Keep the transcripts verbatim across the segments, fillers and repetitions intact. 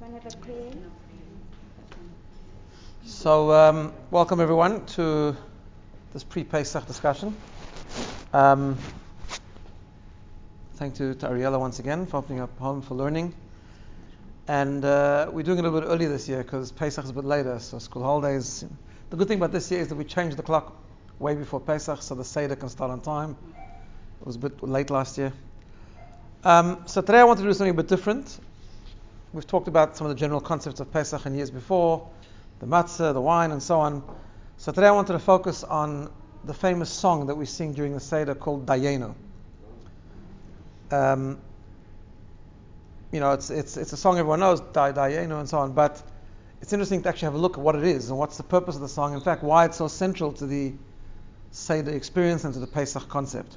So, um, welcome everyone to this pre-Pesach discussion. Um, thank you to Ariella once again for opening up Home for Learning. And uh, we're doing it a little bit early this year because Pesach is a bit later, so school holidays. The good thing about this year is that we changed the clock way before Pesach, so the Seder can start on time. It was a bit late last year. Um, so today I want to do something a bit different. We've talked about some of the general concepts of Pesach in years before, the matzah, the wine, and so on. So today I wanted to focus on the famous song that we sing during the Seder called Dayenu. Um, you know, it's it's it's a song everyone knows, Day, Dayenu, and so on, but it's interesting to actually have a look at what it is and what's the purpose of the song. In fact, why it's so central to the Seder experience and to the Pesach concept.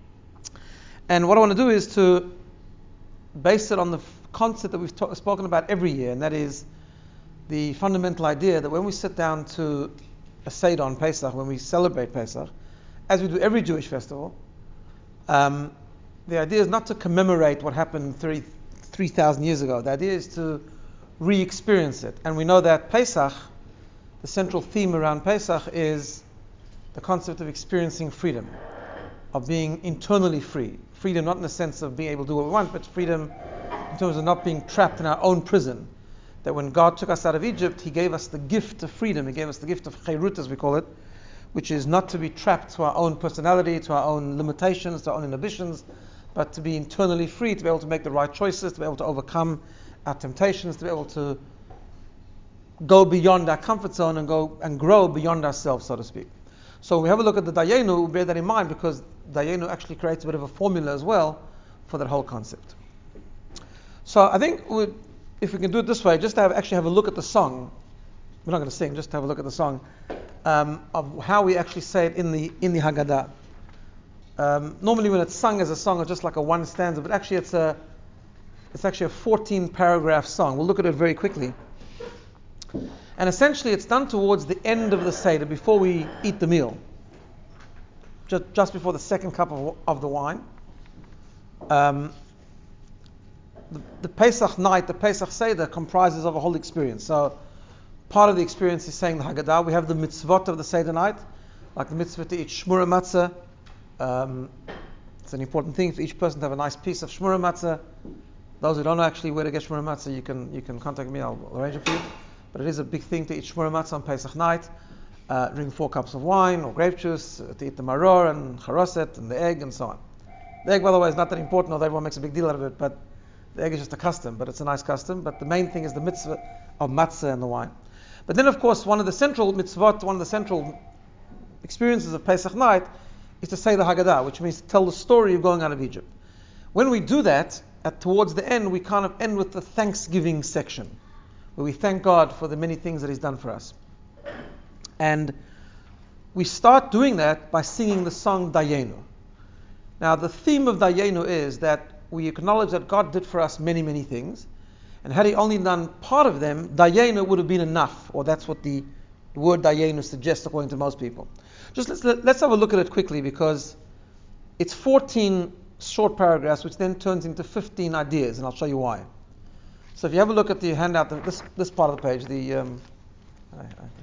And what I want to do is to base it on the concept that we've ta- spoken about every year, and that is the fundamental idea that when we sit down to a Seder on Pesach, when we celebrate Pesach, as we do every Jewish festival, um, the idea is not to commemorate what happened three three thousand years ago. The idea is to re-experience it. And we know that Pesach, the central theme around Pesach is the concept of experiencing freedom, of being internally free. Freedom not in the sense of being able to do what we want, but freedom in terms of not being trapped in our own prison. That when God took us out of Egypt, He gave us the gift of freedom. He gave us the gift of Chairut, as we call it, which is not to be trapped to our own personality, to our own limitations, to our own inhibitions, but to be internally free, to be able to make the right choices, to be able to overcome our temptations, to be able to go beyond our comfort zone and go and grow beyond ourselves, so to speak. So when we have a look at the Dayenu, bear that in mind, because Dayenu actually creates a bit of a formula as well for that whole concept. So I think we'd, if we can do it this way, just to have, actually have a look at the song. We're not going to sing, just to have a look at the song um, of how we actually say it in the in the Haggadah. Um, normally, when it's sung as a song, it's just like a one stanza, but actually, it's a it's actually a fourteen paragraph song. We'll look at it very quickly. And essentially, it's done towards the end of the Seder, before we eat the meal, just just before the second cup of, of the wine. Um, The, the Pesach night, the Pesach Seder, comprises of a whole experience. So, part of the experience is saying the Haggadah. We have the mitzvot of the Seder night, like the mitzvah to eat shmura matzah. Um, it's an important thing for each person to have a nice piece of shmura matzah. Those who don't know actually where to get shmura matzah, you can you can contact me. I'll arrange it for you. But it is a big thing to eat shmura matzah on Pesach night. Uh, drink four cups of wine or grape juice, uh, to eat the maror and charoset and the egg and so on. The egg, by the way, is not that important, although everyone makes a big deal out of it. But the egg is just a custom, but it's a nice custom. But the main thing is the mitzvah of matzah and the wine. But then, of course, one of the central mitzvot, one of the central experiences of Pesach night is to say the Haggadah, which means to tell the story of going out of Egypt. When we do that, at towards the end, we kind of end with the Thanksgiving section, where we thank God for the many things that He's done for us. And we start doing that by singing the song Dayenu. Now, the theme of Dayenu is that we acknowledge that God did for us many, many things. And had He only done part of them, Dayenu would have been enough. Or that's what the, the word Dayenu suggests according to most people. Just let's, let, let's have a look at it quickly, because it's fourteen short paragraphs, which then turns into fifteen ideas, and I'll show you why. So if you have a look at the handout, this this part of the page, the um, I,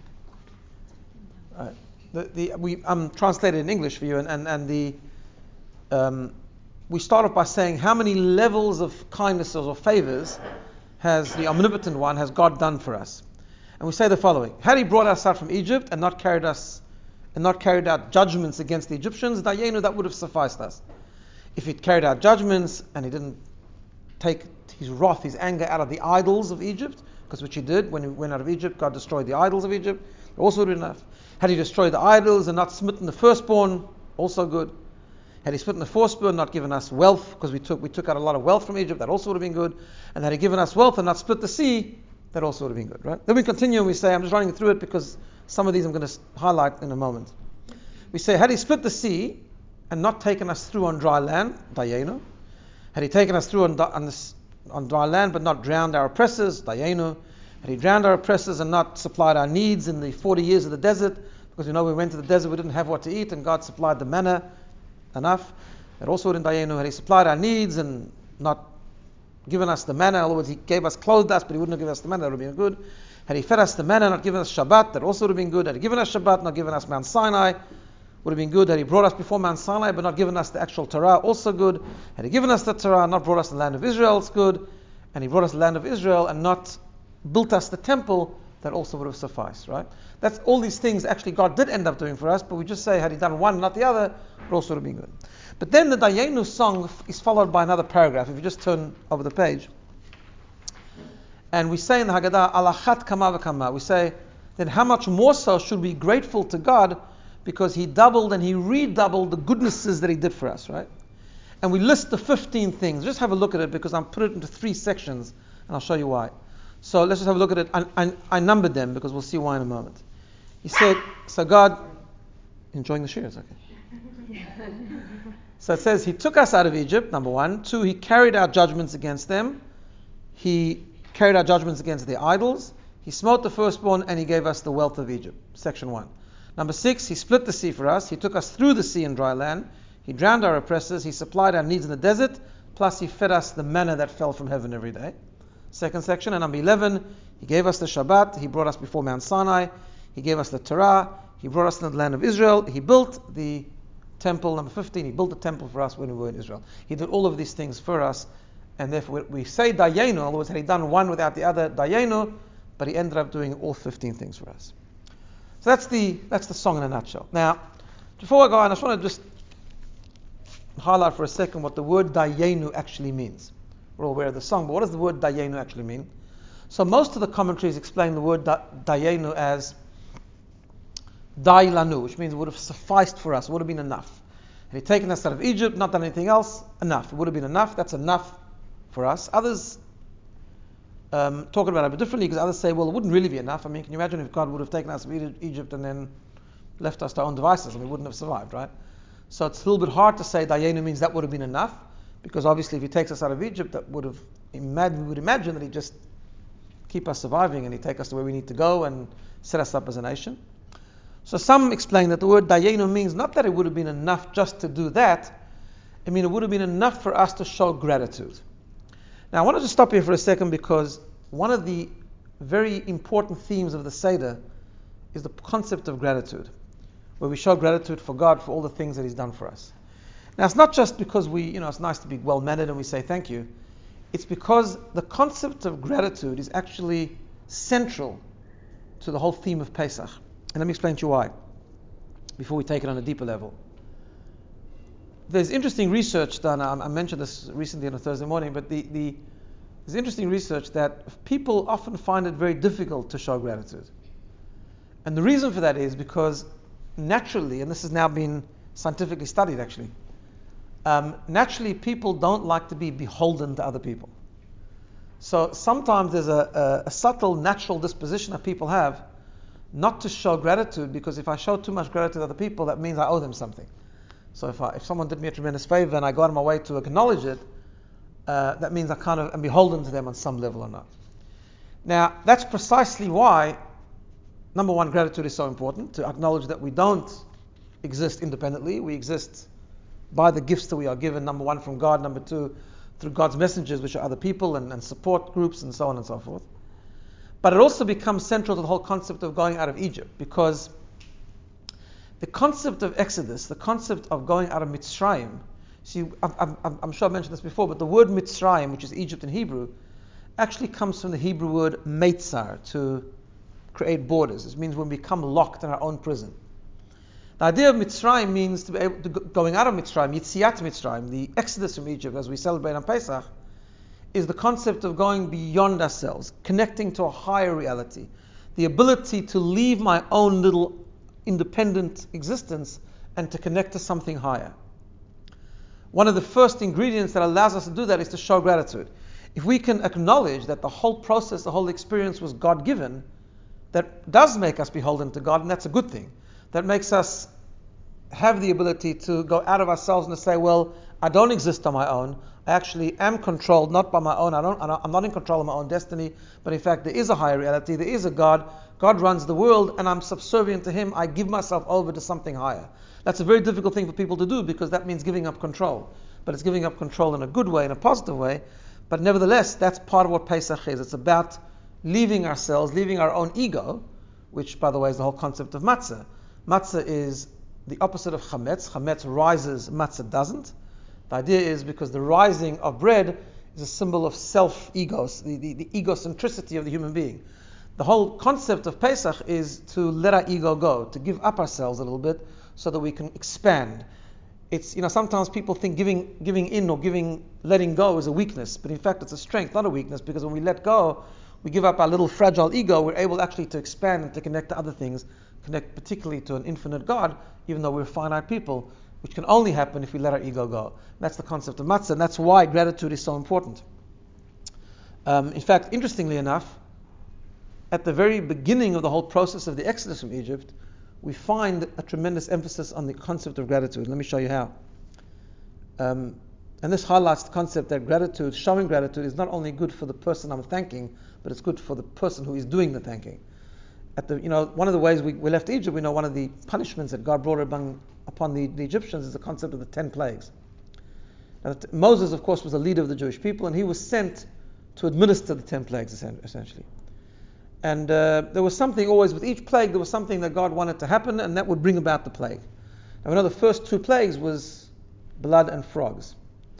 I, uh, the, the we I'm translated in English for you, and and, and the um, we start off by saying how many levels of kindnesses or favors has the omnipotent one, has God done for us. And we say the following: had He brought us out from Egypt and not carried us and not carried out judgments against the Egyptians, Dayenu, that would have sufficed us. If He'd carried out judgments and He didn't take His wrath, His anger out of the idols of Egypt, because which He did when He went out of Egypt, God destroyed the idols of Egypt, also would have been enough. Had He destroyed the idols and not smitten the firstborn, also good. Had He smitten the firstborn, not given us wealth, because we took we took out a lot of wealth from Egypt, that also would have been good. And had He given us wealth and not split the sea, that also would have been good, right? Then we continue and we say, I'm just running through it because some of these I'm going to highlight in a moment. We say, had He split the sea and not taken us through on dry land, Dayenu. Had He taken us through on, on, this, on dry land but not drowned our oppressors, Dayenu. Had He drowned our oppressors and not supplied our needs in the forty years of the desert, because we know we went to the desert, we didn't have what to eat, and God supplied the manna enough. That also would in Dayenu. Had He supplied our needs and not given us the manna, in other words, he gave us, clothed us, but he wouldn't have given us the manna, that would have been good. Had he fed us the manna, not given us Shabbat, that also would have been good. Had he given us Shabbat, not given us Mount Sinai, would have been good. Had he brought us before Mount Sinai, but not given us the actual Torah, also good. Had he given us the Torah, not brought us the land of Israel, it's good. And he brought us the land of Israel and not built us the temple, that also would have sufficed, right? That's all these things actually God did end up doing for us, but we just say, had he done one, not the other, it also would have been good. But then the Dayenu song is followed by another paragraph. If you just turn over the page. And we say in the Haggadah, Alachat kama v'kama. We say, then how much more so should we be grateful to God because he doubled and he redoubled the goodnesses that he did for us, right? And we list the fifteen things. Just have a look at it because I'm put it into three sections and I'll show you why. So let's just have a look at it. I, I, I numbered them because we'll see why in a moment. He said, so God, enjoying the shears, okay. So it says, he took us out of Egypt, number one. Two, he carried out judgments against them. He carried out judgments against their idols. He smote the firstborn and he gave us the wealth of Egypt. Section one. Number six, he split the sea for us. He took us through the sea and dry land. He drowned our oppressors. He supplied our needs in the desert. Plus he fed us the manna that fell from heaven every day. Second section. And number eleven, he gave us the Shabbat. He brought us before Mount Sinai. He gave us the Torah. He brought us into the land of Israel. He built the temple. Number fifteen, he built the temple for us when we were in Israel. He did all of these things for us. And therefore we say Dayenu, in other words, had he done one without the other, Dayenu, but he ended up doing all fifteen things for us. So that's the that's the song in a nutshell. Now, before I go on, I just want to just highlight for a second what the word Dayenu actually means. We're all aware of the song, but what does the word Dayenu actually mean? So most of the commentaries explain the word Dayenu as Dai Lanu, which means it would have sufficed for us, it would have been enough. Had he taken us out of Egypt, not done anything else, enough. It would have been enough, that's enough for us. Others um, talk about it a bit differently because others say, well, it wouldn't really be enough. I mean, can you imagine if God would have taken us out of Egypt and then left us to our own devices and we wouldn't have survived, right? So it's a little bit hard to say Dayenu means that would have been enough because obviously if he takes us out of Egypt, that would have, imagine, we would imagine that he'd just keep us surviving and he'd take us to where we need to go and set us up as a nation. So some explain that the word Dayenu means not that it would have been enough just to do that, I mean it would have been enough for us to show gratitude. Now, I want to just stop here for a second because one of the very important themes of the Seder is the concept of gratitude, where we show gratitude for God for all the things that he's done for us. Now, it's not just because we, you know, it's nice to be well-mannered and we say thank you. It's because the concept of gratitude is actually central to the whole theme of Pesach. And let me explain to you why, before we take it on a deeper level. There's interesting research done, I mentioned this recently on a Thursday morning, but the, the, there's interesting research that people often find it very difficult to show gratitude. And the reason for that is because naturally, and this has now been scientifically studied actually, um, naturally people don't like to be beholden to other people. So sometimes there's a, a, a subtle natural disposition that people have not to show gratitude, because if I show too much gratitude to other people, that means I owe them something. So if I, if someone did me a tremendous favor and I go out of my way to acknowledge it, uh, that means I kind of am beholden to them on some level or not. Now, that's precisely why, number one, gratitude is so important, to acknowledge that we don't exist independently. We exist by the gifts that we are given, number one, from God, number two, through God's messengers, which are other people and, and support groups and so on and so forth. But it also becomes central to the whole concept of going out of Egypt, because the concept of Exodus, the concept of going out of Mitzrayim, see, I'm, I'm, I'm sure I mentioned this before, but the word Mitzrayim, which is Egypt in Hebrew, actually comes from the Hebrew word Meitzar, to create borders. It means when we become locked in our own prison. The idea of Mitzrayim means to be able to go, going out of Mitzrayim, Yitziat Mitzrayim, the Exodus from Egypt, as we celebrate on Pesach, is the concept of going beyond ourselves, connecting to a higher reality, the ability to leave my own little independent existence and to connect to something higher. One of the first ingredients that allows us to do that is to show gratitude. If we can acknowledge that the whole process, the whole experience was God-given, that does make us beholden to God, and that's a good thing. That makes us have the ability to go out of ourselves and to say, well, I don't exist on my own. I actually am controlled not by my own. I don't, I'm not in control of my own destiny, but in fact there is a higher reality. There is a God. God runs the world and I'm subservient to Him. I give myself over to something higher. That's a very difficult thing for people to do, because that means giving up control. But it's giving up control in a good way, in a positive way. But nevertheless, that's part of what Pesach is. It's about leaving ourselves, leaving our own ego, which, by the way, is the whole concept of matzah. Matzah is the opposite of chametz. Chametz rises, matzah doesn't. The idea is because the rising of bread is a symbol of self-egos, the, the, the egocentricity of the human being. The whole concept of Pesach is to let our ego go, to give up ourselves a little bit so that we can expand. It's, you know, sometimes people think giving giving in or giving letting go is a weakness, but in fact it's a strength, not a weakness, because when we let go, we give up our little fragile ego, we're able actually to expand and to connect to other things, connect particularly to an infinite God, even though we're finite people, which can only happen if we let our ego go. That's the concept of matzah, and that's why gratitude is so important. Um, in fact, interestingly enough, at the very beginning of the whole process of the exodus from Egypt, we find a tremendous emphasis on the concept of gratitude. Let me show you how. Um, and this highlights the concept that gratitude, showing gratitude, is not only good for the person I'm thanking, but it's good for the person who is doing the thanking. At the, you know, one of the ways we, we left Egypt, we know one of the punishments that God brought upon, upon the, the Egyptians is the concept of the ten plagues. Now, Moses, of course, was the leader of the Jewish people, and he was sent to administer the ten plagues, essentially. And uh, there was something always, with each plague, there was something that God wanted to happen, and that would bring about the plague. Now we know the first two plagues was blood and frogs.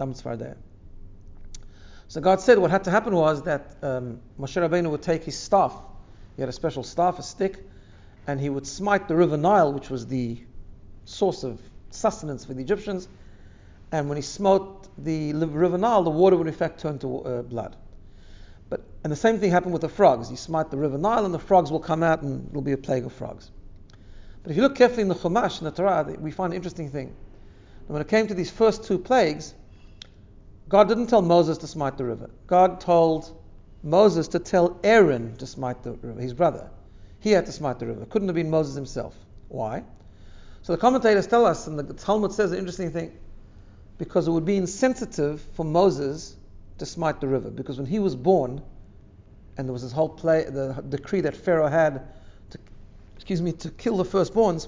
So God said what had to happen was that um, Moshe Rabbeinu would take his staff, he had a special staff, a stick, and he would smite the river Nile, which was the source of sustenance for the Egyptians, and when he smote the river Nile, the water would in fact turn to uh, blood. But, and the same thing happened with the frogs. You smite the river Nile and the frogs will come out and it will be a plague of frogs. But if you look carefully in the Chumash, in the Torah, we find an interesting thing. When it came to these first two plagues, God didn't tell Moses to smite the river. God told Moses to tell Aaron to smite the river, his brother. He had to smite the river. It couldn't have been Moses himself. Why? So the commentators tell us, and the Talmud says an interesting thing, because it would be insensitive for Moses to smite the river, because when he was born, and there was this whole play, the decree that Pharaoh had to, excuse me, to kill the firstborns,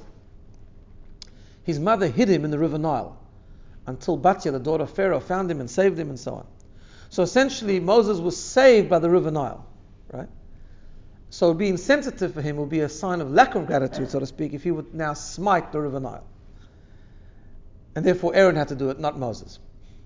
his mother hid him in the river Nile until Batya, the daughter of Pharaoh, found him and saved him, and so on. So essentially, Moses was saved by the river Nile, right? So being insensitive for him would be a sign of lack of gratitude, so to speak, if he would now smite the river Nile. And therefore, Aaron had to do it, not Moses.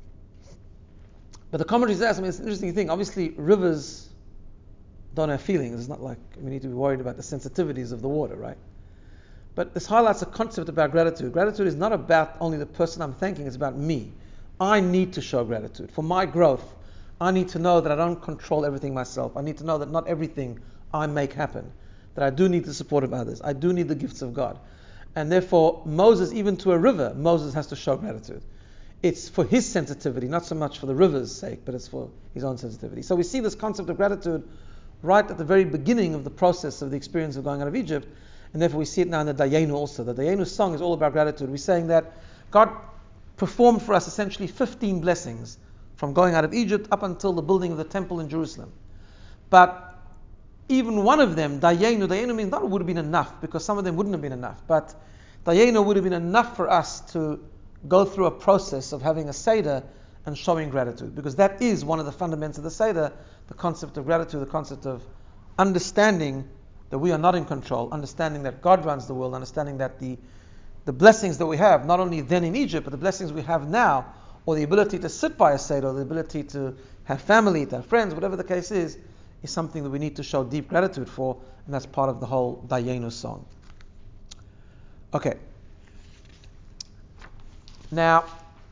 But the commentaries ask, I mean, it's an interesting thing. Obviously, rivers don't have feelings. It's not like we need to be worried about the sensitivities of the water, right? But this highlights a concept about gratitude. Gratitude is not about only the person I'm thanking, it's about me. I need to show gratitude. For my growth, I need to know that I don't control everything myself. I need to know that not everything I make happen. That I do need the support of others. I do need the gifts of God. And therefore, Moses, even to a river, Moses has to show gratitude. It's for his sensitivity, not so much for the river's sake, but it's for his own sensitivity. So we see this concept of gratitude right at the very beginning of the process of the experience of going out of Egypt, and therefore we see it now in the Dayenu also. The Dayenu song is all about gratitude. We're saying that God performed for us essentially fifteen blessings from going out of Egypt up until the building of the temple in Jerusalem. But even one of them, Dayenu, Dayenu means that would have been enough, because some of them wouldn't have been enough, but Dayenu would have been enough for us to go through a process of having a Seder and showing gratitude, because that is one of the fundamentals of the Seder, the concept of gratitude, the concept of understanding that we are not in control, understanding that God runs the world, understanding that the, the blessings that we have, not only then in Egypt, but the blessings we have now, or the ability to sit by a Seder, or the ability to have family, to have friends, whatever the case is, is something that we need to show deep gratitude for, and that's part of the whole Dayenu song. Okay. Now,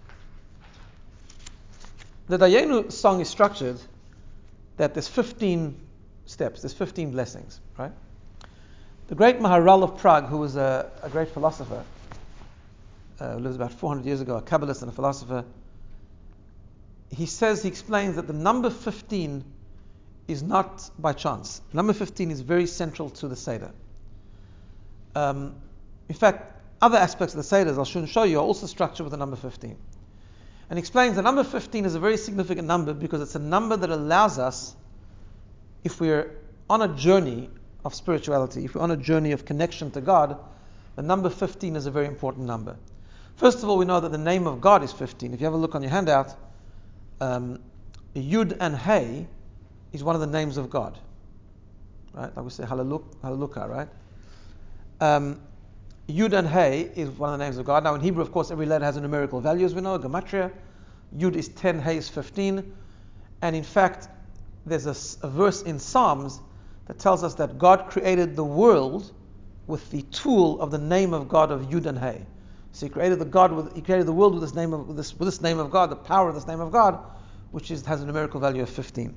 the Dayenu song is structured that there's fifteen steps, there's fifteen blessings, right? The great Maharal of Prague, who was a, a great philosopher, uh, who lived about four hundred years ago, a Kabbalist and a philosopher, he says, he explains that the number fifteen is not by chance. Number fifteen is very central to the Seder. Um, in fact, other aspects of the Seders, I'll soon show you, are also structured with the number fifteen. And he explains the number fifteen is a very significant number because it's a number that allows us, if we're on a journey of spirituality, if we're on a journey of connection to God, the number fifteen is a very important number. First of all, we know that the name of God is fifteen. If you have a look on your handout, um, Yud and Hey is one of the names of God. Right? Like we say Hallelujah, right? Um, Yud and Hey is one of the names of God. Now in Hebrew, of course, every letter has a numerical value, as we know, Gematria. Yud is ten, Hey is fifteen. And in fact, there's a, a verse in Psalms that tells us that God created the world with the tool of the name of God of Yud and Hey. So he created the God with, he created the world with this name of with this, with this name of God, the power of this name of God, which is, has a numerical value of fifteen.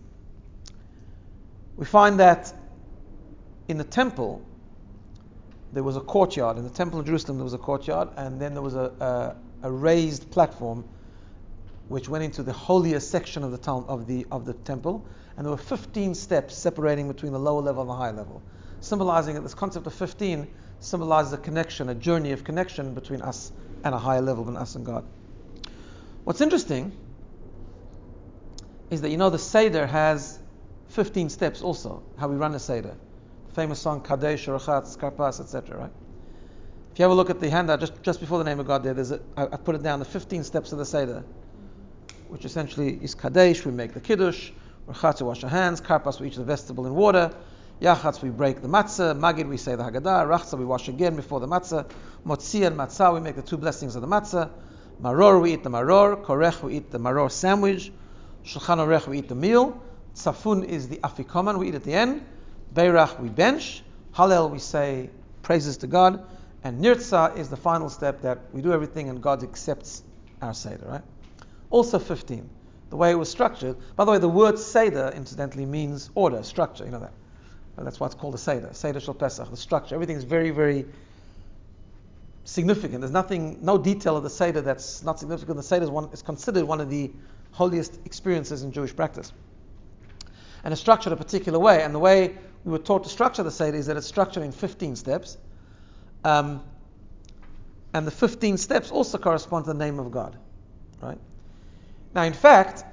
We find that in the temple there was a courtyard. In the temple in Jerusalem there was a courtyard, and then there was a, a, a raised platform which went into the holiest section of the town, of the of the temple, and there were fifteen steps separating between the lower level and the higher level, symbolizing that this concept of fifteen symbolizes a connection, a journey of connection between us and a higher level than us and God. What's interesting is that, you know, the Seder has fifteen steps also, how we run a Seder. The famous song Kadesh, Rachatz, Karpas, et cetera, right? If you have a look at the handout, just, just before the name of God there, there's a, I, I put it down, the fifteen steps of the Seder, which essentially is Kadesh, we make the Kiddush, Rachatz, we wash our hands, Karpas, we eat the vegetable in water, Yachatz, we break the matzah, Magid, we say the Haggadah, Rachza, we wash again before the matzah, Motzi and Matzah, we make the two blessings of the matzah, Maror, we eat the maror, Korech, we eat the maror sandwich, Shulchan Orech, we eat the meal, Tzafun is the afikoman, we eat at the end, Beirach, we bench, Hallel, we say praises to God, and Nirtza is the final step that we do everything and God accepts our Seder, right? Also fifteen. The way it was structured. By the way, the word Seder, incidentally, means order, structure, you know that. And that's why it's called a Seder. Seder Shel Pesach, the structure. Everything is very, very significant. There's nothing, no detail of the Seder that's not significant. The Seder is, one, is considered one of the holiest experiences in Jewish practice. And it's structured a particular way. And the way we were taught to structure the Seder is that it's structured in fifteen steps. Um, and the fifteen steps also correspond to the name of God. Right? Now, in fact,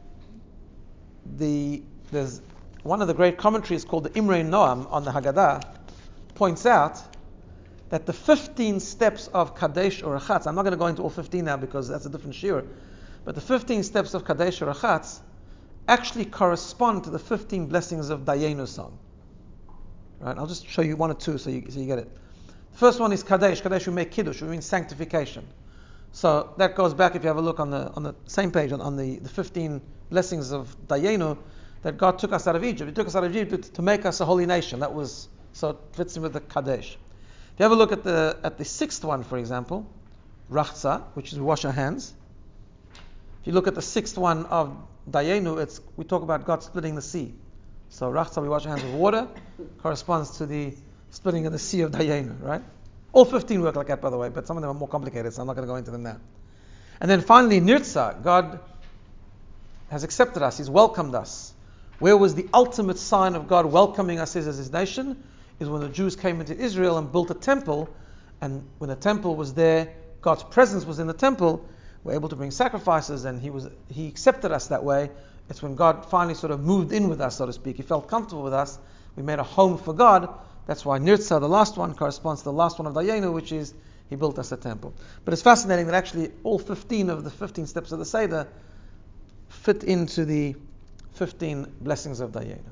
the there's one of the great commentaries called the Imrei Noam on the Haggadah points out that the fifteen steps of Kadesh or Rachatz, I'm not going to go into all fifteen now because that's a different shiur, but the fifteen steps of Kadesh or Rachatz actually correspond to the fifteen blessings of Dayenu song. Right? I'll just show you one or two so you, so you get it. The first one is Kadesh. Kadesh, we make Kiddush, we mean sanctification. So that goes back, if you have a look on the on the same page, on, on the, the fifteen blessings of Dayenu, that God took us out of Egypt. He took us out of Egypt to, to make us a holy nation. That was, so it fits in with the Kadesh. If you have a look at the at the sixth one, for example, Rachza, which is we wash our hands. If you look at the sixth one of Dayenu, it's we talk about God splitting the sea. So Rachza, we wash our hands with water, corresponds to the splitting of the sea of Dayenu, right? All fifteen work like that, by the way, but some of them are more complicated, so I'm not going to go into them now. And then finally, Nirtza, God has accepted us, He's welcomed us. Where was the ultimate sign of God welcoming us as His nation? Is when the Jews came into Israel and built a temple, and when the temple was there, God's presence was in the temple, we're able to bring sacrifices, and He was He accepted us that way. It's when God finally sort of moved in with us, so to speak. He felt comfortable with us. We made a home for God. That's why Nirtza, the last one, corresponds to the last one of Dayenu, which is He built us a temple. But it's fascinating that actually all fifteen of the fifteen steps of the Seder fit into the fifteen blessings of Dayenu.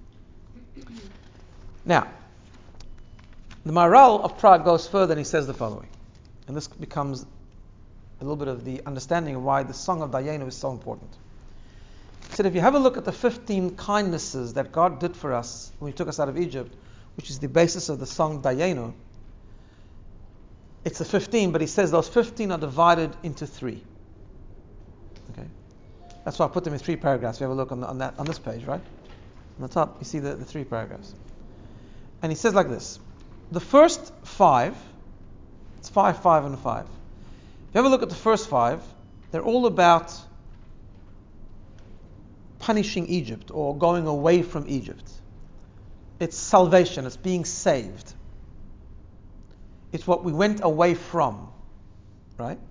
Now, the Maharal of Prague goes further and he says the following. And this becomes a little bit of the understanding of why the song of Dayenu is so important. He said, if you have a look at the fifteen kindnesses that God did for us when He took us out of Egypt, which is the basis of the song Dayenu, it's the fifteen, but he says those fifteen are divided into three. Okay, that's why I put them in three paragraphs. If you have a look on, the, on that on this page, right? On the top, you see the, the three paragraphs. And he says like this. The first five, it's five, five, and five. If you have a look at the first five, they're all about punishing Egypt or going away from Egypt. It's salvation, it's being saved. It's what we went away from, right?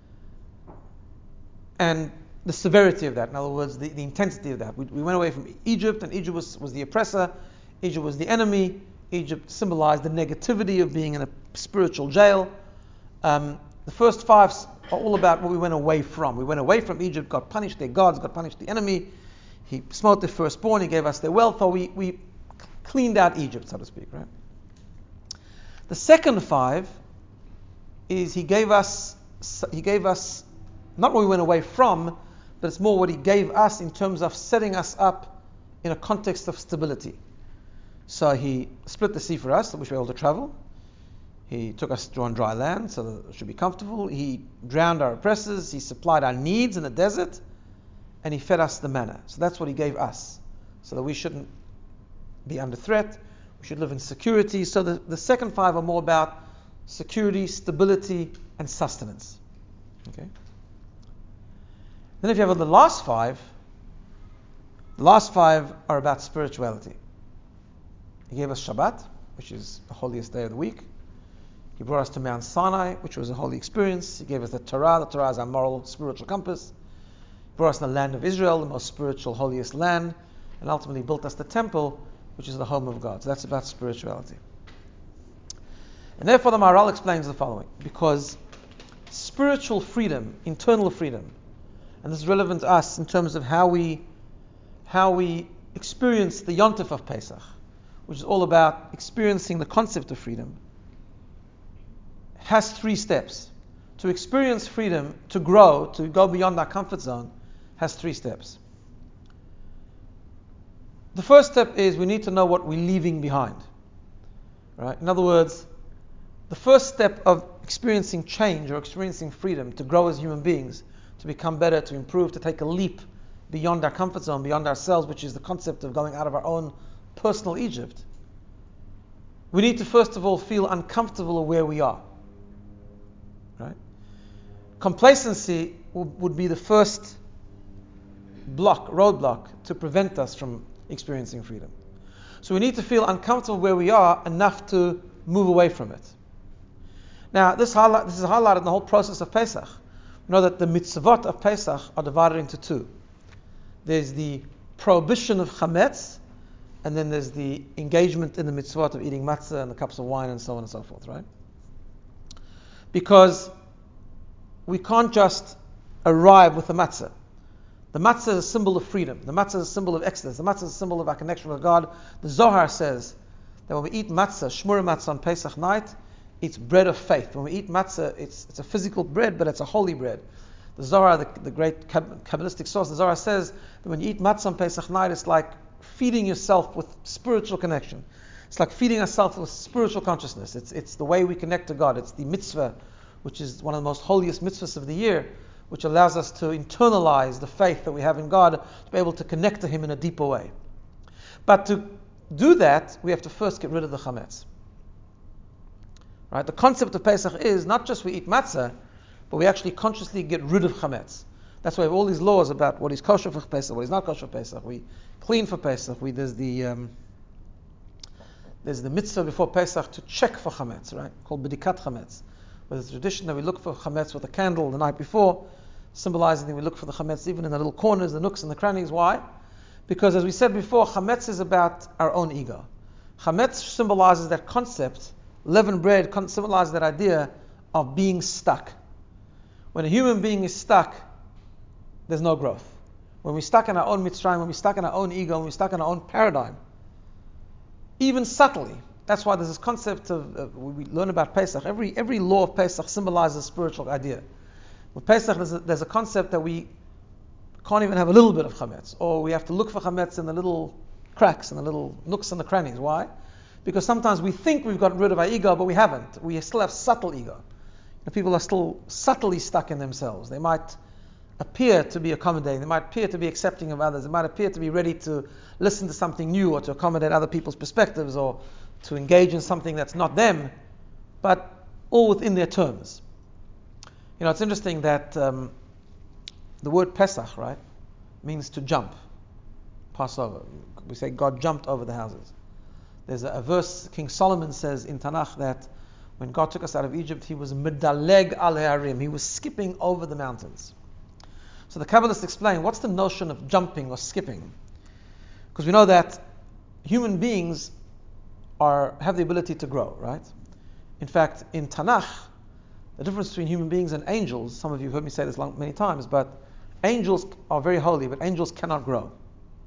And the severity of that, in other words, the, the intensity of that. We, we went away from Egypt, and Egypt was, was the oppressor, Egypt was the enemy, Egypt symbolized the negativity of being in a spiritual jail. Um, the first five are all about what we went away from. We went away from Egypt, God punished their gods, God punished the enemy. he smote the firstborn, he gave us their wealth, or we, we cleaned out Egypt, so to speak, right? The second five is he gave us, he gave us, not what we went away from, but it's more what he gave us in terms of setting us up in a context of stability. So he split the sea for us, so we should be able to travel. He took us on dry land, so that it should be comfortable. He drowned our oppressors. He supplied our needs in the desert. And he fed us the manna. So that's what he gave us, so that we shouldn't be under threat. We should live in security. So the, the second five are more about security, stability, and sustenance. Okay. Then if you have the last five, the last five are about spirituality. He gave us Shabbat, which is the holiest day of the week. He brought us to Mount Sinai, which was a holy experience. He gave us the Torah. The Torah is our moral, spiritual compass. He brought us the land of Israel, the most spiritual, holiest land, and ultimately built us the temple, which is the home of God. So that's about spirituality. And therefore the Maharal explains the following: because spiritual freedom, internal freedom, and this is relevant to us in terms of how we how we experience the Yontif of Pesach, which is all about experiencing the concept of freedom, has three steps. To experience freedom, to grow, to go beyond our comfort zone, has three steps. The first step is we need to know what we're leaving behind. Right? In other words, the first step of experiencing change or experiencing freedom, to grow as human beings, to become better, to improve, to take a leap beyond our comfort zone, beyond ourselves, which is the concept of going out of our own personal Egypt, we need to first of all feel uncomfortable where we are. Right? Complacency w- would be the first block, roadblock, to prevent us from experiencing freedom. So we need to feel uncomfortable where we are enough to move away from it. Now, this, highlight, this is highlighted in the whole process of Pesach. You know that the mitzvot of Pesach are divided into two. There's the prohibition of chametz, and then there's the engagement in the mitzvot of eating matzah and the cups of wine and so on and so forth, right? Because we can't just arrive with the matzah. The matzah is a symbol of freedom. The matzah is a symbol of exodus. The matzah is a symbol of our connection with God. The Zohar says that when we eat matzah, shmura matzah on Pesach night, it's bread of faith. When we eat matzah, it's, it's a physical bread, but it's a holy bread. The Zohar, the, the great Kabbalistic source, the Zohar says that when you eat matzah on Pesach night, it's like feeding yourself with spiritual connection. It's like feeding ourselves with spiritual consciousness. It's, it's the way we connect to God. It's the mitzvah, which is one of the most holiest mitzvahs of the year, which allows us to internalize the faith that we have in God, to be able to connect to Him in a deeper way. But to do that, we have to first get rid of the chametz. Right? The concept of Pesach is not just we eat matzah, but we actually consciously get rid of chametz. That's why we have all these laws about what is kosher for Pesach, what is not kosher for Pesach. We clean for Pesach. We, there's the um, there's the mitzvah before Pesach to check for chametz, right? Called bedikat chametz. Where there's a tradition that we look for chametz with a candle the night before, symbolizing that we look for the chametz even in the little corners, the nooks and the crannies. Why? Because as we said before, chametz is about our own ego. Chametz symbolizes that concept. Leavened bread symbolizes that idea of being stuck. When a human being is stuck, there's no growth. When we're stuck in our own mitzrayim, when we're stuck in our own ego, when we're stuck in our own paradigm, even subtly, that's why there's this concept of, uh, we learn about Pesach. Every every law of Pesach symbolizes a spiritual idea. With Pesach, there's a, there's a concept that we can't even have a little bit of chametz, or we have to look for chametz in the little cracks and the little nooks and the crannies. Why? Because sometimes we think we've gotten rid of our ego, but we haven't. We still have subtle ego. The people are still subtly stuck in themselves. They might appear to be accommodating. They might appear to be accepting of others. They might appear to be ready to listen to something new or to accommodate other people's perspectives or to engage in something that's not them, but all within their terms. You know, it's interesting that um, the word Pesach, right, means to jump, Passover. We say God jumped over the houses. There's a, a verse King Solomon says in Tanakh that when God took us out of Egypt, He was medaleg al ha'arim. He was skipping over the mountains. So the Kabbalists explain, what's the notion of jumping or skipping? Because we know that human beings are have the ability to grow, right? In fact, in Tanakh, the difference between human beings and angels, some of you have heard me say this long, many times, but angels are very holy, but angels cannot grow.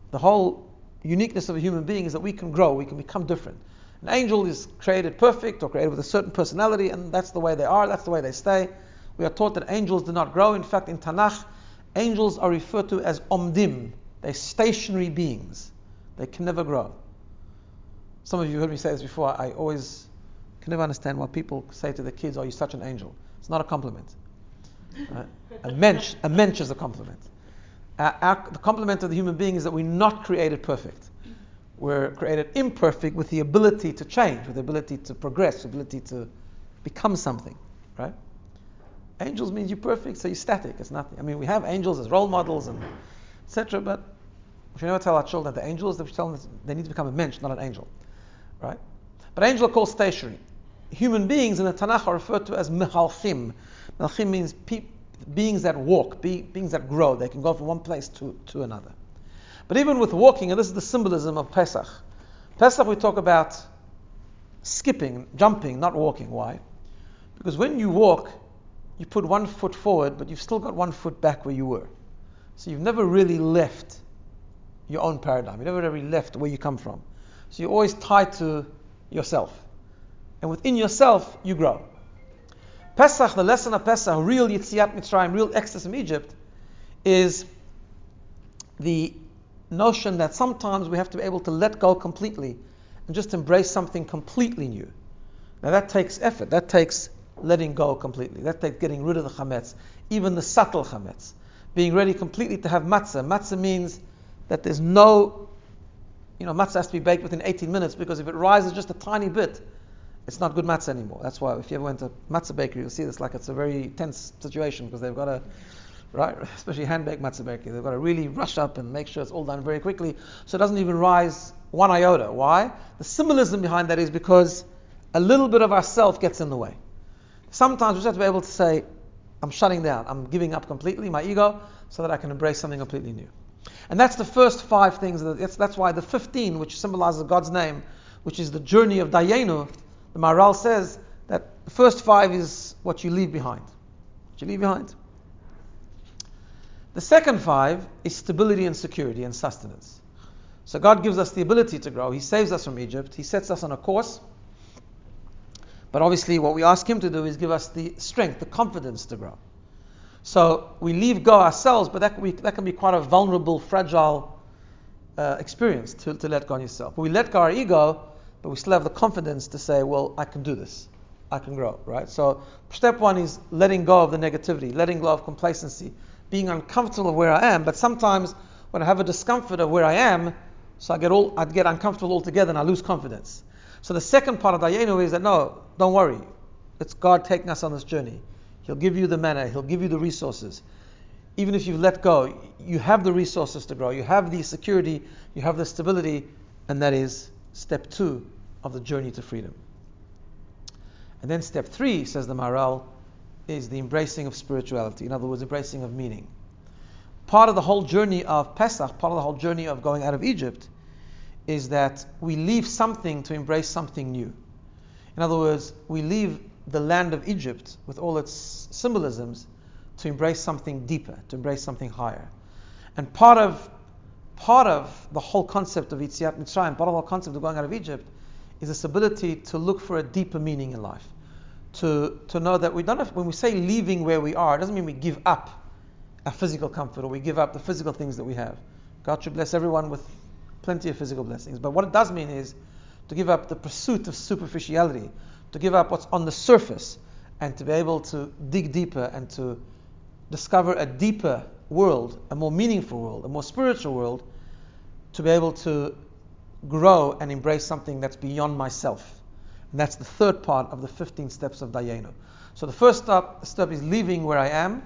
The whole uniqueness of a human being is that we can grow, we can become different. An angel is created perfect or created with a certain personality, and that's the way they are, that's the way they stay. We are taught that angels do not grow. In fact, in Tanakh, angels are referred to as omdim. They're stationary beings. They can never grow. Some of you heard me say this before. I always can never understand why people say to their kids, "Oh, you're such an angel." It's not a compliment. Right? A mensch, a mensch is a compliment. Our, our, the compliment of the human being is that we're not created perfect. We're created imperfect with the ability to change, with the ability to progress, the ability to become something. Right? Angels means you're perfect, so you're static. It's nothing. I mean, we have angels as role models and et cetera. But if you never tell our children that the angels, we tell them they need to become a mensch, not an angel. Right? But angels are called stationary. Human beings in the Tanakh are referred to as mehalchim. Mehalchim means pe- beings that walk, be- beings that grow. They can go from one place to, to another. But even with walking, and this is the symbolism of Pesach. Pesach we talk about skipping, jumping, not walking. Why? Because when you walk, you put one foot forward, but you've still got one foot back where you were. So you've never really left your own paradigm. You've never really left where you come from. So you're always tied to yourself. And within yourself, you grow. Pesach, the lesson of Pesach, real Yetziat Mitzrayim, real exodus from Egypt, is the notion that sometimes we have to be able to let go completely and just embrace something completely new. Now that takes effort. That takes letting go completely. That takes getting rid of the chametz, even the subtle chametz. Being ready completely to have matzah. Matzah means that there's no, you know, matzah has to be baked within eighteen minutes, because if it rises just a tiny bit, it's not good matzah anymore. That's why if you ever went to matzah bakery, you'll see this like it's a very tense situation, because they've got to, right, especially hand-baked matzah bakery, they've got to really rush up and make sure it's all done very quickly, so it doesn't even rise one iota. Why? The symbolism behind that is because a little bit of ourself gets in the way. Sometimes we just have to be able to say, I'm shutting down, I'm giving up completely my ego, so that I can embrace something completely new. And that's the first five things. That's, that's why the fifteen, which symbolizes God's name, which is the journey of Dayenu, the Maharal says that the first five is what you leave behind. What you leave behind. The second five is stability and security and sustenance. So God gives us the ability to grow. He saves us from Egypt. He sets us on a course. But obviously what we ask Him to do is give us the strength, the confidence to grow. So we leave go ourselves, but that can be, that can be quite a vulnerable, fragile uh, experience to, to let go on yourself. But we let go our ego, but we still have the confidence to say, well, I can do this. I can grow, right? So step one is letting go of the negativity, letting go of complacency, being uncomfortable where I am. But sometimes when I have a discomfort of where I am, so I get all I get uncomfortable altogether and I lose confidence. So the second part of Dayenu is that no, don't worry. It's God taking us on this journey. He'll give you the manna, He'll give you the resources. Even if you let go, you have the resources to grow, you have the security, you have the stability, and that is step two of the journey to freedom. And then step three, says the Maharal, is the embracing of spirituality. In other words, embracing of meaning. Part of the whole journey of Pesach, part of the whole journey of going out of Egypt, is that we leave something to embrace something new. In other words, we leave the land of Egypt with all its symbolisms to embrace something deeper, to embrace something higher. And part of part of the whole concept of Yetziat Mitzrayim, part of the whole concept of going out of Egypt, is this ability to look for a deeper meaning in life. To to know that we don't have, when we say leaving where we are, it doesn't mean we give up our physical comfort or we give up the physical things that we have. God should bless everyone with plenty of physical blessings. But what it does mean is to give up the pursuit of superficiality, to give up what's on the surface, and to be able to dig deeper and to discover a deeper world, a more meaningful world, a more spiritual world, to be able to grow and embrace something that's beyond myself. And that's the third part of the fifteen steps of Dayenu. So the first step, step is leaving where I am.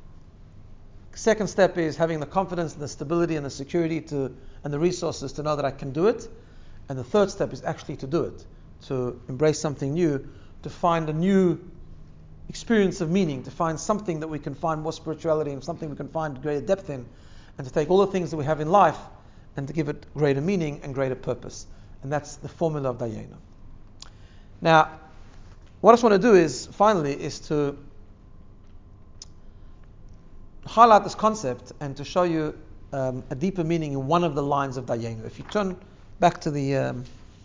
Second step is having the confidence and the stability and the security to and the resources to know that I can do it. And the third step is actually to do it, to embrace something new, to find a new experience of meaning, to find something that we can find more spirituality and something we can find greater depth in, and to take all the things that we have in life and to give it greater meaning and greater purpose. And that's the formula of Dayenu. Now, what I just want to do is, finally, is to highlight this concept and to show you um, a deeper meaning in one of the lines of Dayenu. If you turn back to the um,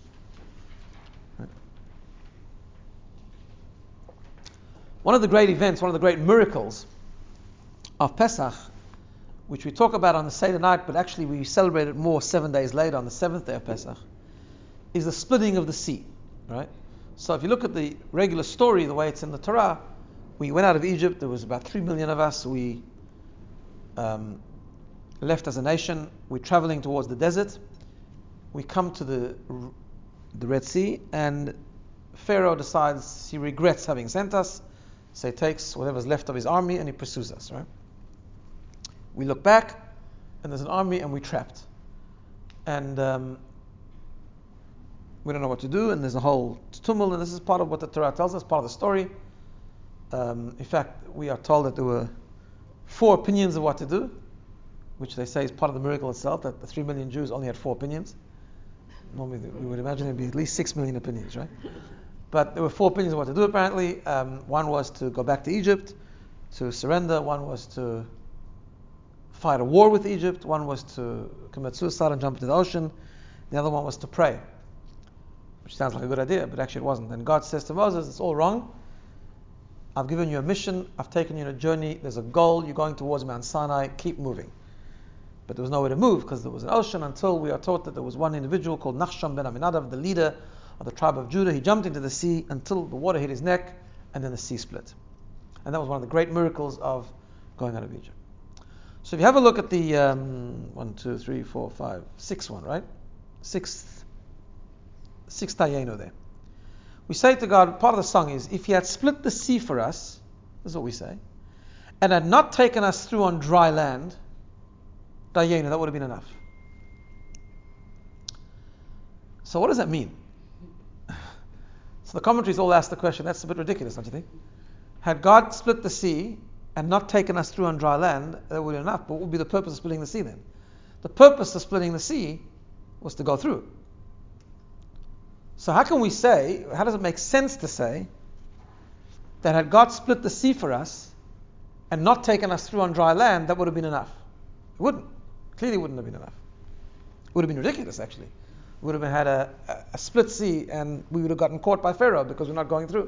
one of the great events, one of the great miracles of Pesach, which we talk about on the Seder night, but actually we celebrate it more seven days later on the seventh day of Pesach, is the splitting of the sea. Right? So if you look at the regular story, the way it's in the Torah, we went out of Egypt. There was about three million of us. We um, left as a nation. We're traveling towards the desert. We come to the the Red Sea, and Pharaoh decides he regrets having sent us. So he takes whatever's left of his army and he pursues us. Right? We look back, and there's an army, and we're trapped. And um, we don't know what to do, and there's a whole tumult, and this is part of what the Torah tells us, part of the story. Um, in fact, we are told that there were four opinions of what to do, which they say is part of the miracle itself, that the three million Jews only had four opinions. Normally, we would imagine there'd be at least six million opinions, right? But there were four opinions of what to do, apparently. Um, one was to go back to Egypt, to surrender. One was to fight a war with Egypt. One was to commit suicide and jump into the ocean. The other one was to pray, which sounds like a good idea, but actually it wasn't. And God says to Moses, it's all wrong. I've given you a mission. I've taken you on a journey. There's a goal. You're going towards Mount Sinai. Keep moving. But there was nowhere to move because there was an ocean, until we are taught that there was one individual called Nachshon ben Aminadav, the leader of the tribe of Judah. He jumped into the sea until the water hit his neck, and then the sea split. And that was one of the great miracles of going out of Egypt. So if you have a look at the um, one, two, three, four, five, sixth one, right? Sixth, sixth Dayenu there. We say to God, part of the song is, if He had split the sea for us, this is what we say, and had not taken us through on dry land, Dayenu, that would have been enough. So what does that mean? So the commentaries all ask the question, that's a bit ridiculous, don't you think? Had God split the sea and not taken us through on dry land, that would be enough. But what would be the purpose of splitting the sea then? The purpose of splitting the sea was to go through. So how can we say, how does it make sense to say that had God split the sea for us and not taken us through on dry land, that would have been enough? It wouldn't. Clearly wouldn't have been enough. It would have been ridiculous, actually. We would have had a, a, a split sea, and we would have gotten caught by Pharaoh because we're not going through.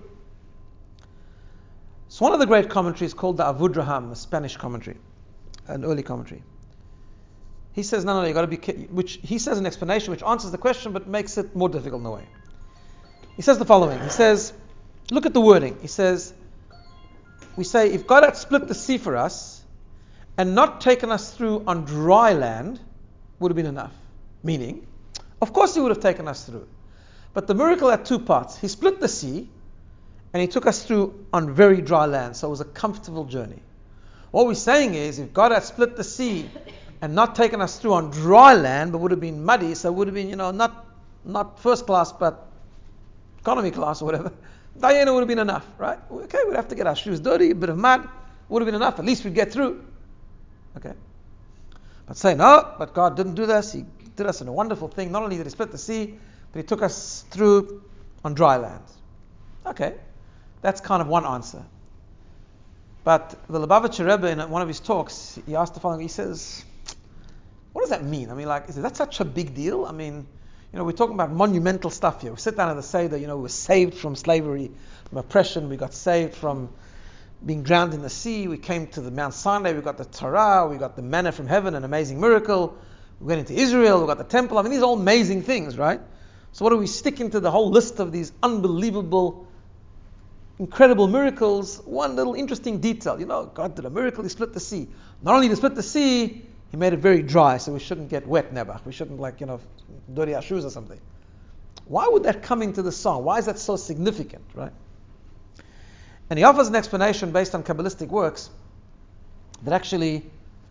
So one of the great commentaries called the Avudraham, a Spanish commentary, an early commentary. He says, no, no, you got to be, which he says an explanation which answers the question but makes it more difficult in a way. He says the following. He says, look at the wording. He says, we say, if God had split the sea for us and not taken us through on dry land, would have been enough. Meaning, of course He would have taken us through. But the miracle had two parts. He split the sea, and He took us through on very dry land, so it was a comfortable journey. What we're saying is, if God had split the sea and not taken us through on dry land, but would have been muddy, so it would have been, you know, not not first class, but economy class or whatever, Dayenu would have been enough, right? Okay, we'd have to get our shoes dirty, a bit of mud, would have been enough. At least we'd get through. Okay. But say, no, but God didn't do this. He did us in a wonderful thing. Not only did He split the sea, but He took us through on dry land. Okay. That's kind of one answer. But the Lubavitcher Rebbe, in one of his talks, he asked the following. He says, what does that mean? I mean, like, is that such a big deal? I mean, you know, we're talking about monumental stuff here. We sit down at the Seder, you know, we were saved from slavery, from oppression. We got saved from being drowned in the sea. We came to the Mount Sinai. We got the Torah. We got the manna from heaven, an amazing miracle. We went into Israel. We got the temple. I mean, these are all amazing things, right? So what do we stick into the whole list of these unbelievable, incredible miracles? One little interesting detail. You know, God did a miracle. He split the sea. Not only did He split the sea, He made it very dry, so we shouldn't get wet, Nebuch. We shouldn't, like, you know, dirty our shoes or something. Why would that come into the song? Why is that so significant, right? And he offers an explanation based on Kabbalistic works that actually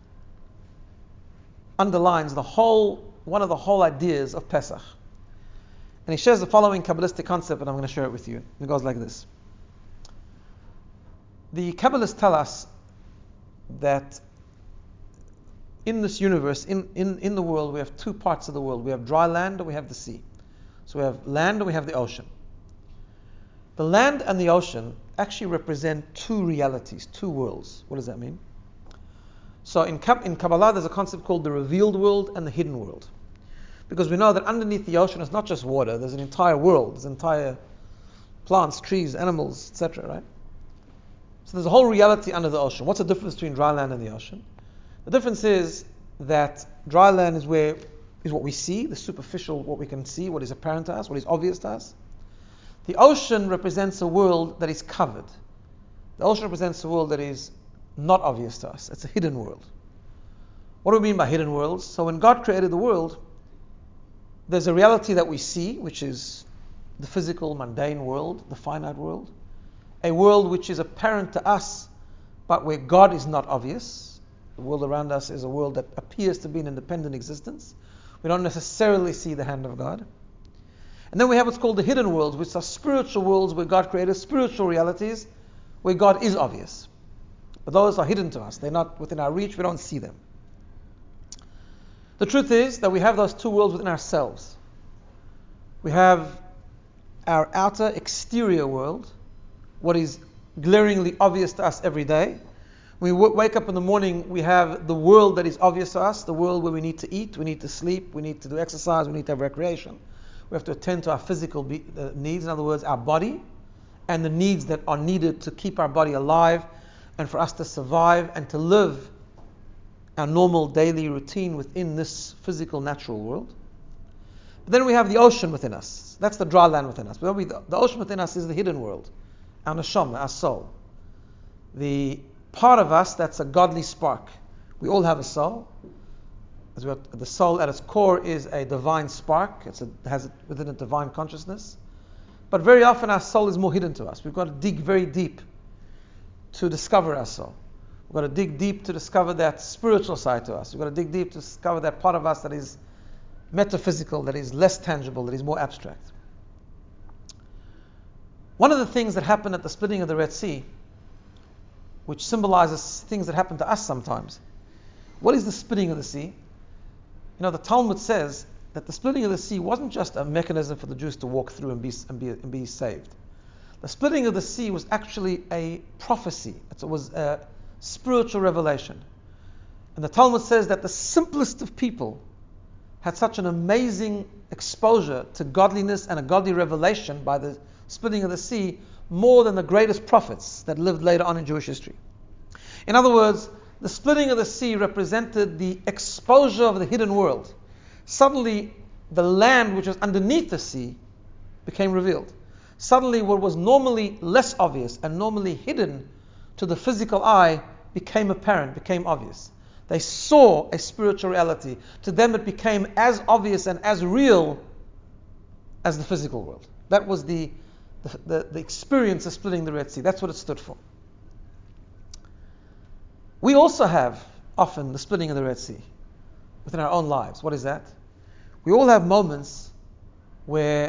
underlines the whole, one of the whole ideas of Pesach. And he shares the following Kabbalistic concept, and I'm going to share it with you. It goes like this. The Kabbalists tell us that in this universe, in, in, in the world, we have two parts of the world. We have dry land and we have the sea. So we have land and we have the ocean. The land and the ocean actually represent two realities, two worlds. What does that mean? So in, in Kabbalah, there's a concept called the revealed world and the hidden world. Because we know that underneath the ocean is not just water, there's an entire world, there's entire plants, trees, animals, et cetera, right? So there's a whole reality under the ocean. What's the difference between dry land and the ocean? The difference is that dry land is where is what we see, the superficial, what we can see, what is apparent to us, what is obvious to us. The ocean represents a world that is covered. The ocean represents a world that is not obvious to us. It's a hidden world. What do we mean by hidden worlds? So when God created the world, there's a reality that we see, which is the physical, mundane world, the finite world. A world which is apparent to us, but where God is not obvious. The world around us is a world that appears to be an independent existence. We don't necessarily see the hand of God. And then we have what's called the hidden worlds, which are spiritual worlds where God created spiritual realities, where God is obvious. But those are hidden to us. They're not within our reach. We don't see them. The truth is that we have those two worlds within ourselves. We have our outer exterior world, what is glaringly obvious to us every day. When we w- wake up in the morning, we have the world that is obvious to us, the world where we need to eat, we need to sleep, we need to do exercise, we need to have recreation. We have to attend to our physical be- uh, needs, in other words, our body, and the needs that are needed to keep our body alive and for us to survive and to live our normal daily routine within this physical, natural world. But then we have the ocean within us. That's the dry land within us. But we, the, the ocean within us is the hidden world, our neshama, our soul. The part of us that's a godly spark. We all have a soul. As we have, the soul at its core is a divine spark. It's a, it has within a divine consciousness. But very often our soul is more hidden to us. We've got to dig very deep to discover our soul. We've got to dig deep to discover that spiritual side to us. We've got to dig deep to discover that part of us that is metaphysical, that is less tangible, that is more abstract. One of the things that happened at the splitting of the Red Sea, which symbolizes things that happen to us sometimes. What is the splitting of the sea? You know, the Talmud says that the splitting of the sea wasn't just a mechanism for the Jews to walk through and be and be, and be saved. The splitting of the sea was actually a prophecy. It was a spiritual revelation. And the Talmud says that the simplest of people had such an amazing exposure to godliness and a godly revelation by the splitting of the sea, more than the greatest prophets that lived later on in Jewish history. In other words, the splitting of the sea represented the exposure of the hidden world. Suddenly, the land which was underneath the sea became revealed. Suddenly, what was normally less obvious and normally hidden to the physical eye became apparent, became obvious. They saw a spiritual reality. To them, it became as obvious and as real as the physical world. That was the The, the, the experience of splitting the Red Sea. That's what it stood for. We also have often the splitting of the Red Sea within our own lives. What is that? We all have moments where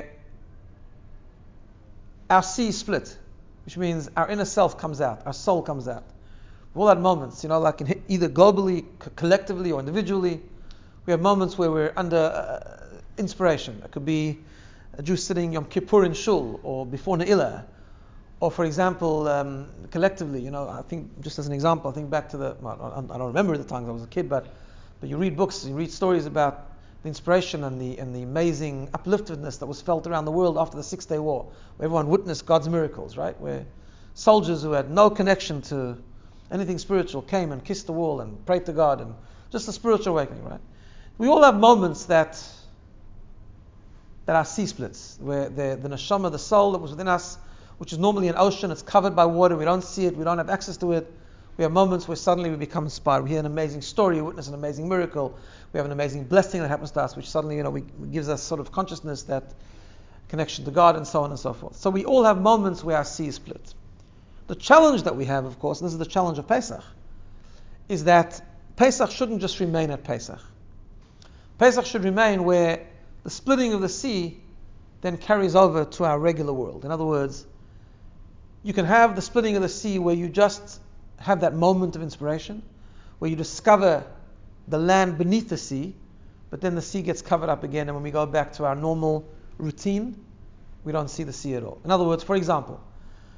our sea split, which means our inner self comes out, our soul comes out. We've all had moments, you know, like in, either globally, co- collectively, or individually. We have moments where we're under uh, inspiration. It could be a Jew sitting Yom Kippur in Shul, or before Ne'ilah, or for example, um, collectively, you know, I think, just as an example, I think back to the, well, I don't remember the times I was a kid, but but you read books, you read stories about the inspiration and the and the amazing upliftedness that was felt around the world after the Six-Day War, where everyone witnessed God's miracles, right? Where soldiers who had no connection to anything spiritual came and kissed the wall and prayed to God, and just a spiritual awakening, right? We all have moments that that our sea splits, where the, the neshama, the soul that was within us, which is normally an ocean, it's covered by water, we don't see it, we don't have access to it. We have moments where suddenly we become inspired. We hear an amazing story, we witness an amazing miracle, we have an amazing blessing that happens to us, which suddenly, you know, we, gives us sort of consciousness, that connection to God, and so on and so forth. So we all have moments where our sea is split. The challenge that we have, of course, and this is the challenge of Pesach, is that Pesach shouldn't just remain at Pesach. Pesach should remain where the splitting of the sea then carries over to our regular world. In other words, you can have the splitting of the sea where you just have that moment of inspiration, where you discover the land beneath the sea, but then the sea gets covered up again, and when we go back to our normal routine, we don't see the sea at all. In other words, for example,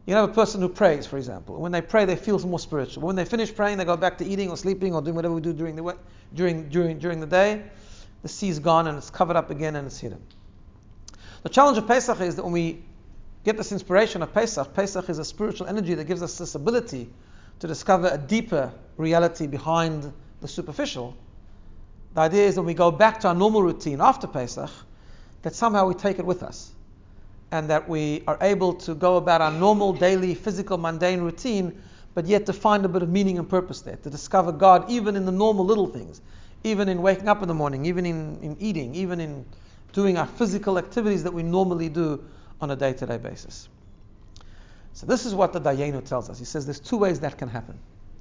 You have a person who prays, for example. When they pray, they feel more spiritual. When they finish praying, they go back to eating or sleeping or doing whatever we do during the during during during the day. The sea is gone and it's covered up again and it's hidden. The challenge of Pesach is that when we get this inspiration of Pesach, Pesach is a spiritual energy that gives us this ability to discover a deeper reality behind the superficial. The idea is that when we go back to our normal routine after Pesach, that somehow we take it with us. And that we are able to go about our normal, daily, physical, mundane routine, but yet to find a bit of meaning and purpose there, to discover God even in the normal little things, even in waking up in the morning, even in, in eating, even in doing our physical activities that we normally do on a day-to-day basis. So this is what the Dayenu tells us. He says there's two ways that can happen.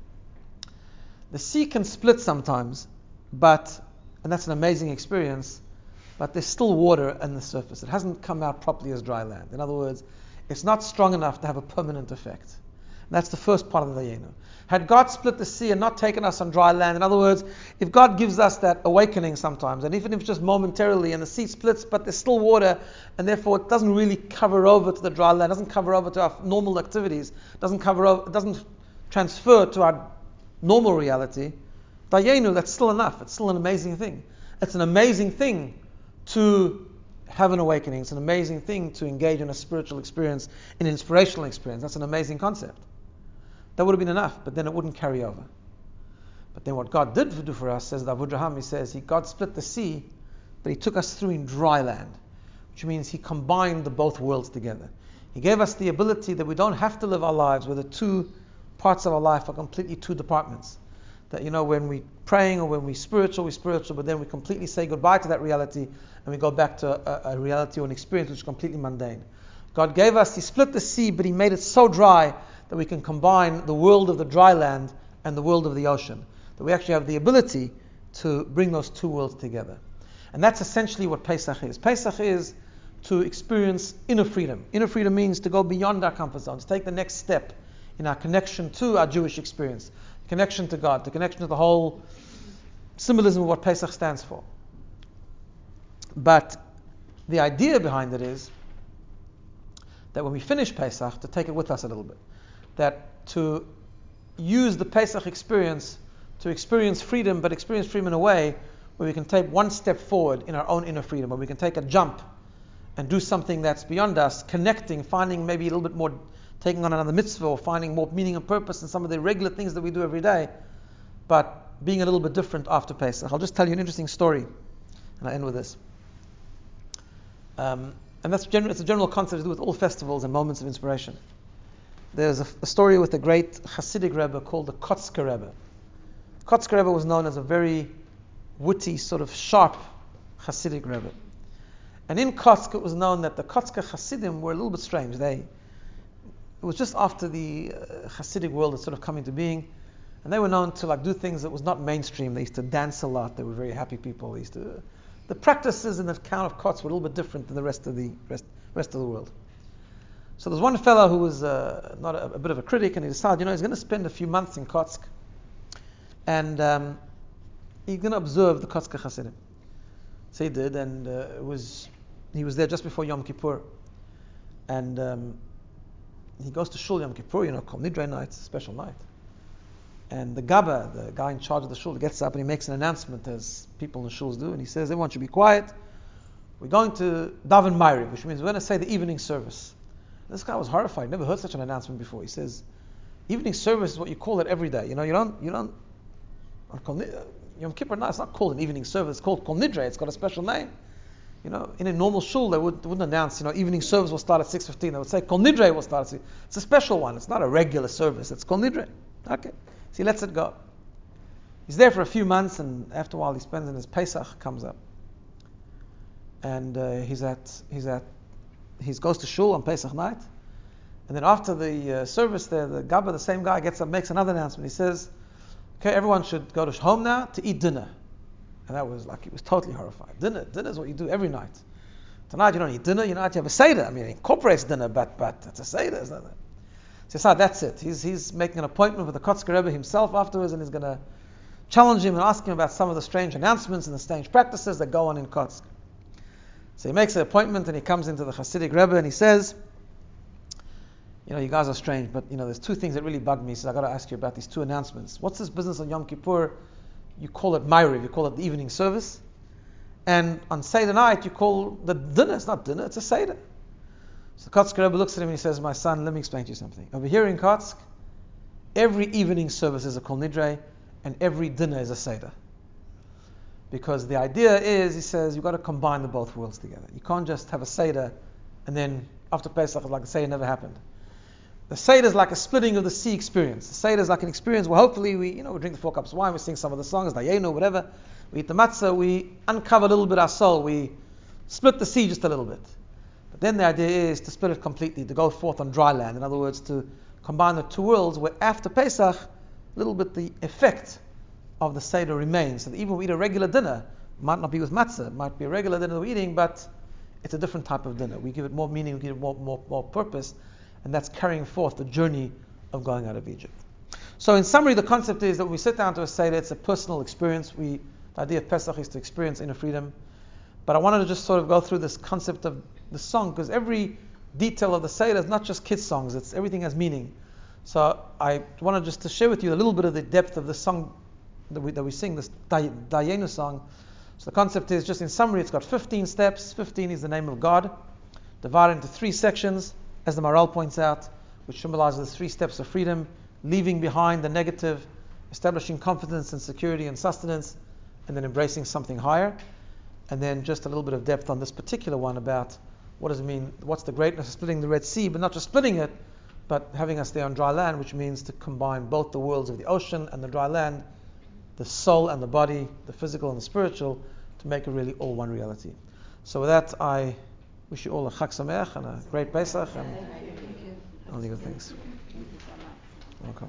The sea can split sometimes, but, and that's an amazing experience, but there's still water on the surface. It hasn't come out properly as dry land. In other words, it's not strong enough to have a permanent effect. And that's the first part of the Dayenu. Had God split the sea and not taken us on dry land, in other words, if God gives us that awakening sometimes, and even if just momentarily, and the sea splits, but there's still water, and therefore it doesn't really cover over to the dry land, doesn't cover over to our normal activities, doesn't cover over, doesn't transfer to our normal reality, Dayenu, that's still enough. It's still an amazing thing. It's an amazing thing to have an awakening. It's an amazing thing to engage in a spiritual experience, an inspirational experience. That's an amazing concept. That would have been enough, but then it wouldn't carry over. But then what God did do for us, says the Avudraham, he says, he, God split the sea, but he took us through in dry land, which means he combined the both worlds together. He gave us the ability that we don't have to live our lives where the two parts of our life are completely two departments. That, you know, when we're praying or when we're spiritual, we're spiritual, but then we completely say goodbye to that reality and we go back to a, a reality or an experience which is completely mundane. God gave us, he split the sea, but he made it so dry that we can combine the world of the dry land and the world of the ocean. That we actually have the ability to bring those two worlds together. And that's essentially what Pesach is. Pesach is to experience inner freedom. Inner freedom means to go beyond our comfort zones, take the next step in our connection to our Jewish experience, connection to God, the connection to the whole symbolism of what Pesach stands for. But the idea behind it is that when we finish Pesach, to take it with us a little bit. That to use the Pesach experience to experience freedom, but experience freedom in a way where we can take one step forward in our own inner freedom, where we can take a jump and do something that's beyond us, connecting, finding maybe a little bit more, taking on another mitzvah, or finding more meaning and purpose in some of the regular things that we do every day, but being a little bit different after Pesach. I'll just tell you an interesting story, and I end with this. Um, and that's general, it's a general concept to do with all festivals and moments of inspiration. There's a, a story with a great Hasidic Rebbe called the Kotzker Rebbe. Kotzker Rebbe was known as a very witty, sort of sharp Hasidic Rebbe. And in Kotzk, it was known that the Kotzker Hasidim were a little bit strange. They, it was just after the uh, Hasidic world had sort of come into being, and they were known to like do things that was not mainstream. They used to dance a lot. They were very happy people. They used to, the practices in the town of Kotzk were a little bit different than the rest of the rest, rest of the world. So there's one fellow who was uh, not a, a bit of a critic, and he decided, you know, he's going to spend a few months in Kotzk, and um, he's going to observe the Kotzker Hasidim. So he did, and uh, it was he was there just before Yom Kippur, and um, he goes to Shul Yom Kippur, you know, Kol Nidre night, it's a special night. And the Gabba, the guy in charge of the Shul, gets up and he makes an announcement, as people in the Shuls do, and he says, everyone should be quiet. We're going to Daven Ma'ariv, which means we're going to say the evening service. And this guy was horrified, never heard such an announcement before. He says, evening service is what you call it every day. You know, you don't, you don't, on Kol Yom Kippur, no, it's not called an evening service, it's called Kol Nidre, it's got a special name. You know, in a normal shul, they would, wouldn't announce, you know, evening service will start at six fifteen. They would say Kol Nidre will start at six. It's a special one. It's not a regular service. It's Kol Nidre. Okay. So he lets it go. He's there for a few months, and after a while he spends in his Pesach comes up. And uh, he's at, he's at, he goes to shul on Pesach night. And then after the uh, service there, the Gabba, the same guy, gets up, makes another announcement. He says, okay, everyone should go to home now to eat dinner. And that was like, he was totally horrified. Dinner, dinner is what you do every night. Tonight you don't eat dinner, you know, you have a Seder. I mean, it incorporates dinner, but but it's a Seder, isn't it? So he said, that's it. He's he's making an appointment with the Kotzker Rebbe himself afterwards, and he's going to challenge him and ask him about some of the strange announcements and the strange practices that go on in Kotzk. So he makes an appointment, and he comes into the Hasidic Rebbe, and he says, you know, you guys are strange, but you know, there's two things that really bug me. So I got to ask you about these two announcements. What's this business on Yom Kippur? You call it Ma'ariv, you call it the evening service, and on Seder night you call the dinner. It's not dinner; it's a Seder. So the Kotzker Rebbe looks at him and he says, "My son, let me explain to you something. Over here in Kotsk, every evening service is a Kol Nidre, and every dinner is a Seder. Because the idea is, he says, you've got to combine the both worlds together. You can't just have a Seder and then after Pesach, like the Seder never happened. The Seder is like a splitting of the sea experience. The Seder is like an experience where hopefully we, you know, we drink the four cups of wine, we sing some of the songs, Dayenu, whatever. We eat the matzah, we uncover a little bit our soul, we split the sea just a little bit. But then the idea is to split it completely, to go forth on dry land. In other words, to combine the two worlds where after Pesach, a little bit the effect of the Seder remains. So that even when we eat a regular dinner, it might not be with matzah, it might be a regular dinner that we're eating, but it's a different type of dinner. We give it more meaning, we give it more, more, more purpose, and that's carrying forth the journey of going out of Egypt. So in summary, the concept is that when we sit down to a Seder, it's a personal experience. We, the idea of Pesach is to experience inner freedom. But I wanted to just sort of go through this concept of the song, because every detail of the Seder is not just kids' songs, it's everything has meaning. So I wanted just to share with you a little bit of the depth of the song that we, that we sing, this Dayenu song. So the concept is, just in summary, it's got fifteen steps. fifteen is the name of God, divided into three sections, as the Maharal points out, which symbolizes the three steps of freedom: leaving behind the negative, establishing confidence and security and sustenance, and then embracing something higher. And then just a little bit of depth on this particular one about what does it mean, what's the greatness of splitting the Red Sea, but not just splitting it, but having us there on dry land, which means to combine both the worlds of the ocean and the dry land, the soul and the body, the physical and the spiritual, to make it really all one reality. So with that, I wish you all a Chag Sameach and a great Pesach and all the good things. Welcome.